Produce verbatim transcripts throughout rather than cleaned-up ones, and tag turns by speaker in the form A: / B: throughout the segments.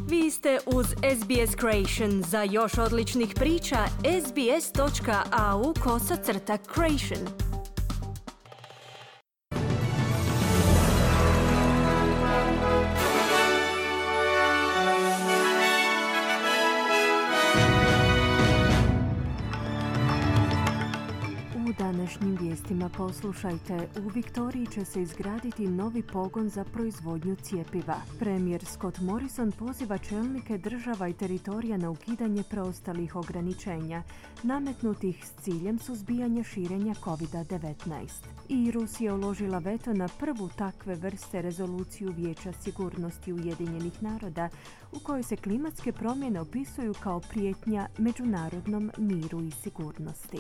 A: Vi ste uz S B S Creation. Za još odličnih priča, sbs.au kosacrta creation. Današnjim vijestima poslušajte. U Viktoriji će se izgraditi novi pogon za proizvodnju cjepiva. Premijer Scott Morrison poziva čelnike država i teritorija na ukidanje preostalih ograničenja, nametnutih s ciljem suzbijanja širenja covid devetnaest. I Rusija uložila veto na prvu takve vrste rezoluciju Vijeća sigurnosti Ujedinjenih naroda, u kojoj se klimatske promjene opisuju kao prijetnja međunarodnom miru i sigurnosti.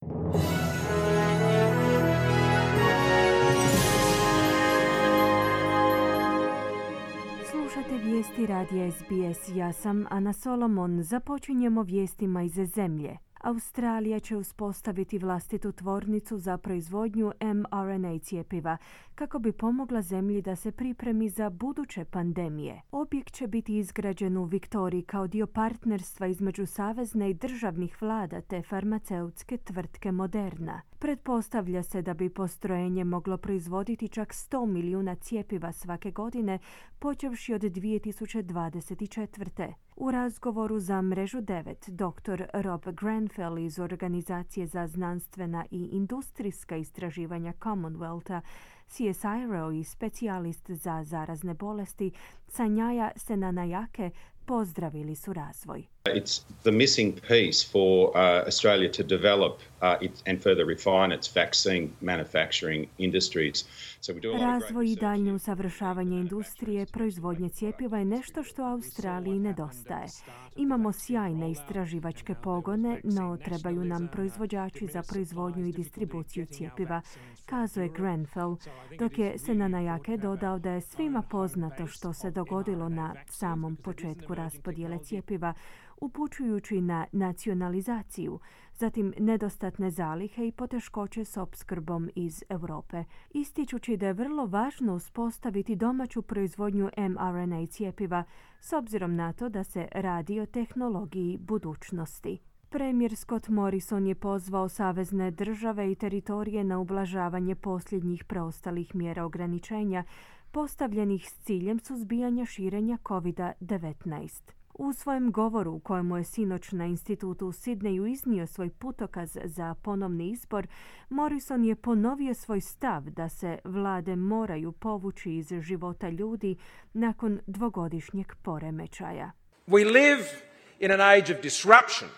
A: Slušate vijesti radija S B S. Ja sam Ana Solomon. Započinjemo vijestima iz zemlje. Australija će uspostaviti vlastitu tvornicu za proizvodnju em R N A cjepiva kako bi pomogla zemlji da se pripremi za buduće pandemije. Objekt će biti izgrađen u Viktoriji kao dio partnerstva između savezne i državnih vlada te farmaceutske tvrtke Moderna. Pretpostavlja se da bi postrojenje moglo proizvoditi čak sto milijuna cjepiva svake godine, počevši od dvije tisuće dvadeset četvrte. U razgovoru za Mrežu devet, doktor Rob Grenfell iz Organizacije za znanstvena i industrijska istraživanja Commonwealtha, C S I R O i specijalist za zarazne bolesti Sanjaya Senanayake pozdravili su razvoj.
B: It's the missing piece for uh, Australia to develop uh, it and further refine its vaccine manufacturing industries. So we do a lot of great
A: Razvoj i daljnje usavršavanje industrije proizvodnje cjepiva je nešto što Australiji nedostaje. Imamo sjajne istraživačke pogone, no trebaju nam proizvođači za proizvodnju i distribuciju cjepiva, kazuje Grenfell, dok je Senanayake dodao da je svima poznato što se dogodilo na samom početku raspodjele cjepiva, upućujući na nacionalizaciju, zatim nedostatne zalihe i poteškoće s opskrbom iz Europe, ističući da je vrlo važno uspostaviti domaću proizvodnju em R N A cjepiva s obzirom na to da se radi o tehnologiji budućnosti. Premijer Scott Morrison je pozvao savezne države i teritorije na ublažavanje posljednjih preostalih mjera ograničenja postavljenih s ciljem suzbijanja širenja covid devetnaest. U svojem govoru u kojemu je sinoć na institutu u Sidneju iznio svoj putokaz za ponovni izbor, Morrison je ponovio svoj stav da se vlade moraju povući iz života ljudi nakon dvogodišnjeg poremećaja.
C: We live in an age of disruption.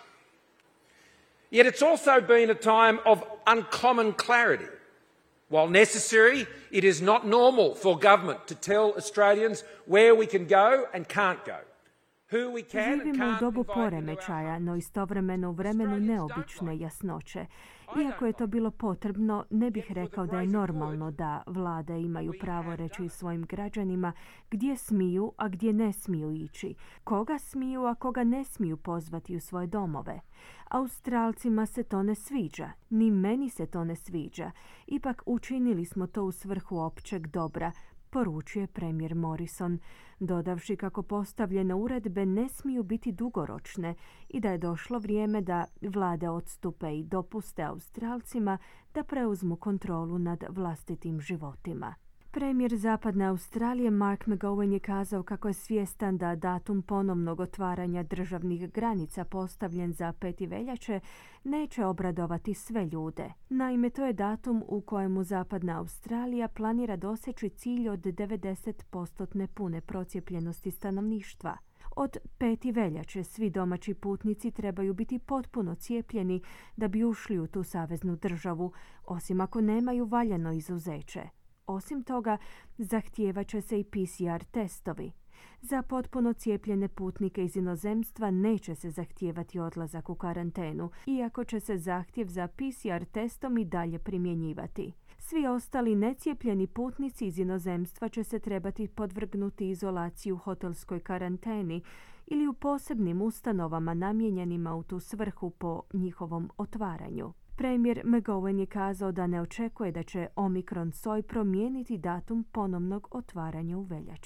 C: Yet it's also been a time of uncommon clarity. While necessary, it is not normal for government to tell Australians where we can go and can't go.
A: Živimo u dobu poremećaja, no istovremeno u vremenu neobične jasnoće. Iako je to bilo potrebno, ne bih rekao da je normalno da vlade imaju pravo reći svojim građanima gdje smiju, a gdje ne smiju ići, koga smiju, a koga ne smiju pozvati u svoje domove. Australcima se to ne sviđa, ni meni se to ne sviđa. Ipak učinili smo to u svrhu općeg dobra, poručuje premijer Morrison, dodavši kako postavljene uredbe ne smiju biti dugoročne i da je došlo vrijeme da vlade odstupe i dopuste Australcima da preuzmu kontrolu nad vlastitim životima. Premijer Zapadne Australije Mark McGowan je kazao kako je svjestan da datum ponovnog otvaranja državnih granica postavljen za peti veljače neće obradovati sve ljude. Naime, to je datum u kojemu Zapadna Australija planira doseći cilj od devedeset posto pune procijepljenosti stanovništva. Od peti veljače svi domaći putnici trebaju biti potpuno cijepljeni da bi ušli u tu saveznu državu, osim ako nemaju valjano izuzeće. Osim toga, zahtijevat će se i P C R testovi. Za potpuno cijepljene putnike iz inozemstva neće se zahtijevati odlazak u karantenu, iako će se zahtjev za P C R testom i dalje primjenjivati. Svi ostali necijepljeni putnici iz inozemstva će se trebati podvrgnuti izolaciji u hotelskoj karanteni ili u posebnim ustanovama namijenjenima u tu svrhu po njihovom otvaranju. Premijer McGowan je kazao da ne očekuje da će Omikron soj promijeniti datum ponovnog otvaranja u veljači.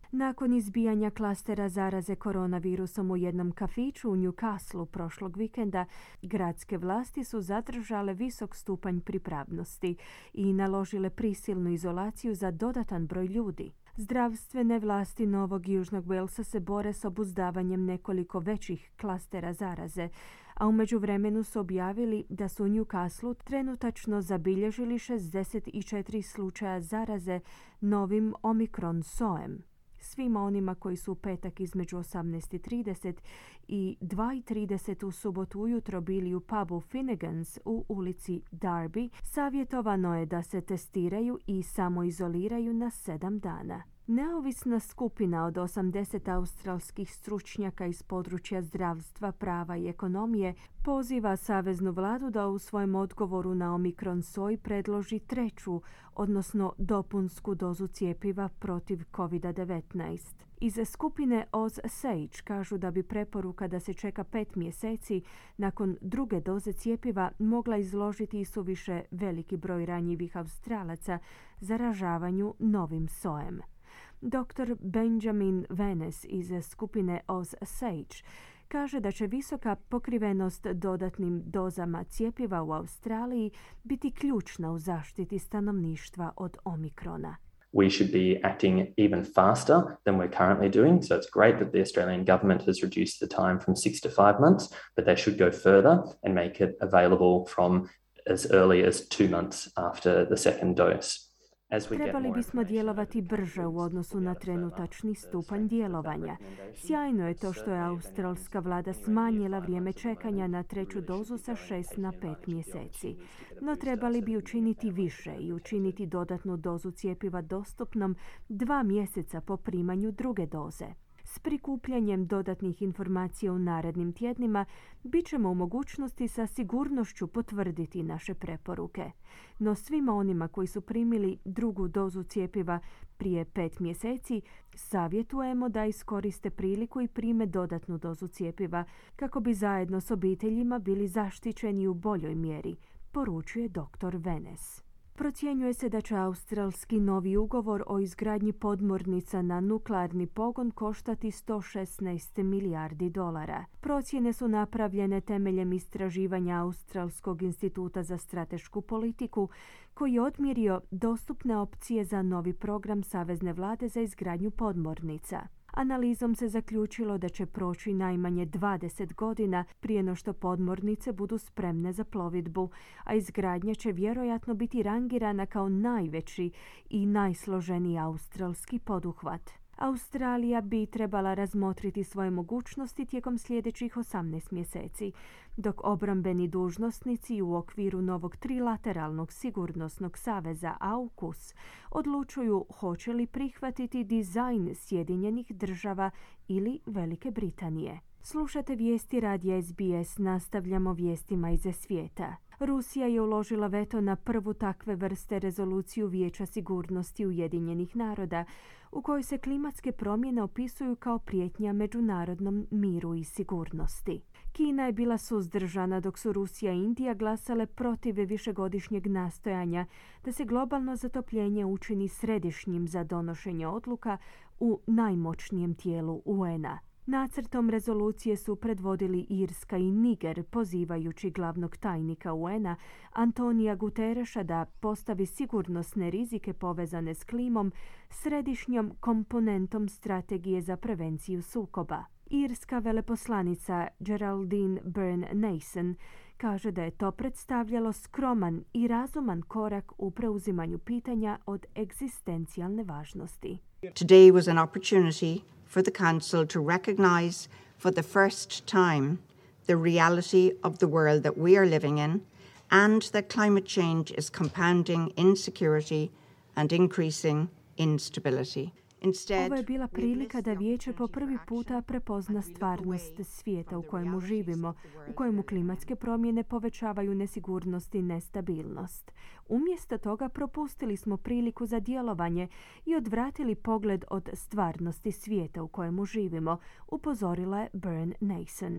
A: Nakon izbijanja klastera zaraze koronavirusom u jednom kafiću u Newcastleu prošlog vikenda, gradske vlasti su zadržale visok stupanj pripravnosti i naložile prisilnu izolaciju za dodatan broj ljudi. Zdravstvene vlasti Novog Južnog Walesa se bore s obuzdavanjem nekoliko većih klastera zaraze, a u međuvremenu su objavili da su u Newcastleu trenutačno zabilježili šezdeset četiri slučaja zaraze novim Omicron sojem. Svima onima koji su u petak između osamnaest i trideset i dva i trideset u subotu ujutro bili u pubu Finnegans u ulici Derby, savjetovano je da se testiraju i samoizoliraju na sedam dana. Neovisna skupina od osamdeset australskih stručnjaka iz područja zdravstva, prava i ekonomije poziva saveznu vladu da u svojem odgovoru na Omicron soj predloži treću, odnosno dopunsku dozu cjepiva protiv kovid devetnaest. Iz skupine Oz-Sage kažu da bi preporuka da se čeka pet mjeseci nakon druge doze cjepiva mogla izložiti isuviše veliki broj ranjivih Australaca zaražavanju novim sojem. doktor Benjamin Venes iz skupine Oz-Sage kaže da će visoka pokrivenost dodatnim dozama cjepiva u Australiji biti ključna u zaštiti stanovništva od Omikrona.
D: We should be acting even faster than we're currently doing. So it's great that the Australian government has reduced the time from six to five months, but they should go further and make it available from as early as two months after the second dose.
A: Trebali bismo djelovati brže u odnosu na trenutačni stupanj djelovanja. Sjajno je to što je australska vlada smanjila vrijeme čekanja na treću dozu sa šest na pet mjeseci. No trebali bi učiniti više i učiniti dodatnu dozu cjepiva dostupnom dva mjeseca po primanju druge doze. S prikupljanjem dodatnih informacija u narednim tjednima bit ćemo u mogućnosti sa sigurnošću potvrditi naše preporuke. No svima onima koji su primili drugu dozu cjepiva prije pet mjeseci savjetujemo da iskoriste priliku i prime dodatnu dozu cjepiva kako bi zajedno s obiteljima bili zaštićeni u boljoj mjeri, poručuje doktor Venes. Procjenjuje se da će australski novi ugovor o izgradnji podmornica na nuklearni pogon koštati sto šesnaest milijardi dolara. Procjene su napravljene temeljem istraživanja Australskog instituta za stratešku politiku, koji je odmjerio dostupne opcije za novi program savezne vlade za izgradnju podmornica. Analizom se zaključilo da će proći najmanje dvadeset godina prije no što podmornice budu spremne za plovidbu, a izgradnja će vjerojatno biti rangirana kao najveći i najsloženiji australski poduhvat. Australija bi trebala razmotriti svoje mogućnosti tijekom sljedećih osamnaest mjeseci, dok obrambeni dužnosnici u okviru novog trilateralnog sigurnosnog saveza AUKUS odlučuju hoće li prihvatiti dizajn Sjedinjenih država ili Velike Britanije. Slušate vijesti radija S B S, nastavljamo vijestima iz svijeta. Rusija je uložila veto na prvu takve vrste rezoluciju Vijeća sigurnosti Ujedinjenih naroda, u kojoj se klimatske promjene opisuju kao prijetnja međunarodnom miru i sigurnosti. Kina je bila suzdržana dok su Rusija i Indija glasale protiv višegodišnjeg nastojanja da se globalno zatopljenje učini središnjim za donošenje odluka u najmoćnijem tijelu U N-a. Nacrtom rezolucije su predvodili Irska i Niger, pozivajući glavnog tajnika U N-a Antonija Gutereša da postavi sigurnosne rizike povezane s klimom središnjom komponentom strategije za prevenciju sukoba. Irska veleposlanica Geraldine Byrne-Nason kaže da je to predstavljalo skroman i razuman korak u preuzimanju pitanja od egzistencijalne važnosti.
E: Today was an opportunity for the Council to recognize for the first time the reality of the world that we are living in and that climate change is compounding insecurity and increasing instability.
A: Ovo je bila prilika da Vijeće po prvi puta prepozna stvarnost svijeta u kojemu živimo, u kojemu klimatske promjene povećavaju nesigurnost i nestabilnost. Umjesto toga propustili smo priliku za djelovanje i odvratili pogled od stvarnosti svijeta u kojemu živimo, upozorila je Byrne-Nason.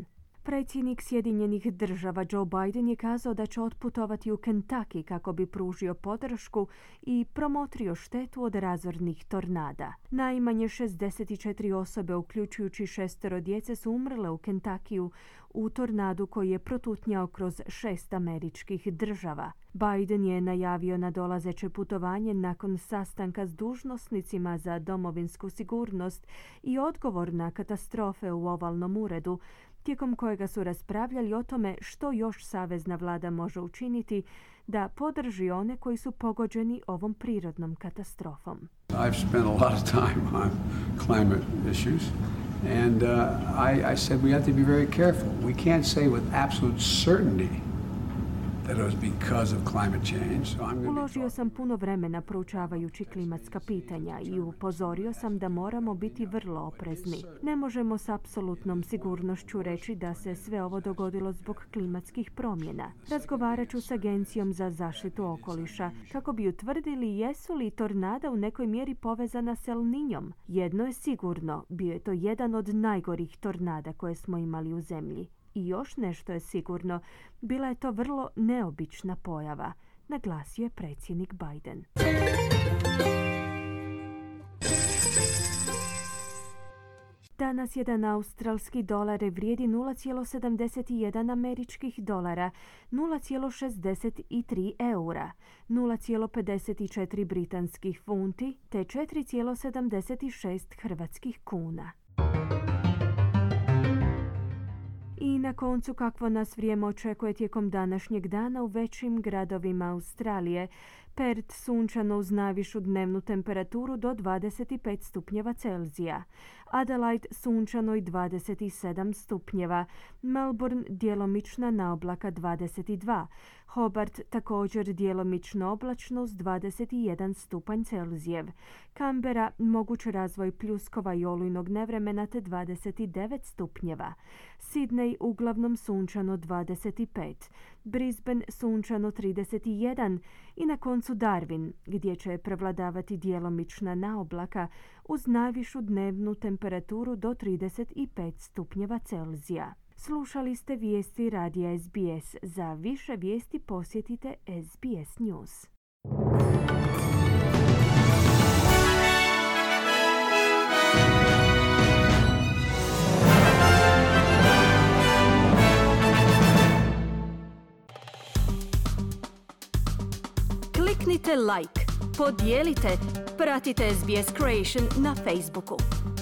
A: Predsjednik Sjedinjenih država Joe Biden je kazao da će otputovati u Kentucky kako bi pružio podršku i promotrio štetu od razornih tornada. Najmanje šezdeset četiri osobe, uključujući šestero djece, su umrle u Kentuckyu u tornadu koji je protutnjao kroz šest američkih država. Biden je najavio nadolazeće putovanje nakon sastanka s dužnosnicima za domovinsku sigurnost i odgovor na katastrofe u ovalnom uredu, tijekom kojega su raspravljali o tome što još savezna vlada može učiniti da podrži one koji su pogođeni ovom prirodnom katastrofom.
F: I've spent a lot of time on climate issues and uh, I, I said we have to be very careful. We can't say with absolute certainty that it was because of climate change. So I'm going
A: Uložio sam puno vremena proučavajući klimatska pitanja i upozorio sam da moramo biti vrlo oprezni. Ne možemo s apsolutnom sigurnošću reći da se sve ovo dogodilo zbog klimatskih promjena. Razgovarat ću s Agencijom za zaštitu okoliša kako bi utvrdili jesu li tornada u nekoj mjeri povezana s El Niñom. Jedno je sigurno, bio je to jedan od najgorih tornada koje smo imali u zemlji. I još nešto je sigurno, bila je to vrlo neobična pojava, naglasio je predsjednik Biden. Danas jedan australski dolar vrijedi nula zarez sedamdeset jedan američkih dolara, nula zarez šezdeset tri eura, nula zarez pedeset četiri britanskih funti te četiri zarez sedamdeset šest hrvatskih kuna. I na koncu, kakvo nas vrijeme očekuje tijekom današnjeg dana u većim gradovima Australije. Perth sunčano uz najvišu dnevnu temperaturu do dvadeset pet stupnjeva Celzija. Adelaide sunčano i dvadeset sedam stupnjeva. Melbourne djelomična naoblaka dvadeset dva. Hobart također djelomično oblačno uz dvadeset jedan stupanj Celzijev. Canberra moguć razvoj pljuskova i olujnog nevremena te dvadeset devet stupnjeva. Sydney uglavnom sunčano dvadeset pet. Brisbane sunčano trideset jedan i na koncu Darwin, gdje će prevladavati djelomična naoblaka uz najvišu dnevnu temperaturu do trideset pet stupnjeva Celzija. Slušali ste vijesti radija S B S. Za više vijesti posjetite S B S News. Kliknite like, podijelite, pratite S B S Creation na Facebooku.